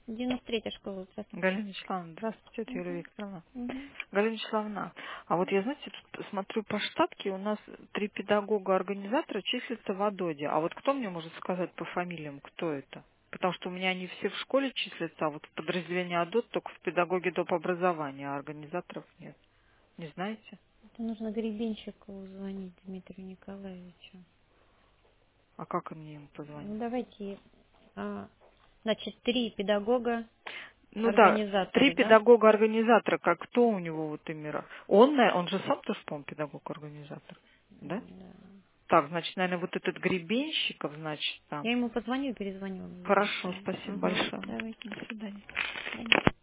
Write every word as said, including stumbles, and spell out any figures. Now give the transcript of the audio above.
девяносто третья школа. Здравствуйте. Галина Вячеславовна, здравствуйте, это Юлия Угу. Викторовна. Угу. Галина Вячеславовна, а вот я, знаете, тут смотрю по штатке, у нас три педагога-организатора числятся в АДОДе. А вот кто мне может сказать по фамилиям, кто это? Потому что у меня они все в школе числятся, а вот в подразделении АДОД только в педагоге доп. Образования, а организаторов нет. Не знаете? Это нужно Гребенщикову звонить Дмитрию Николаевичу. А как мне ему Ну, позвонить? давайте, а, значит, три педагога, Ну да, три организаторы, да? педагога-организатора, как кто у него вот именно? Он, на- он же сам тоже, по-моему, педагог-организатор, да? Да. Так, значит, наверное, вот этот Гребенщиков, значит, там. Я ему позвоню и перезвоню вам Хорошо, обещаю. спасибо Ага, большое. давайте. До свидания. До свидания.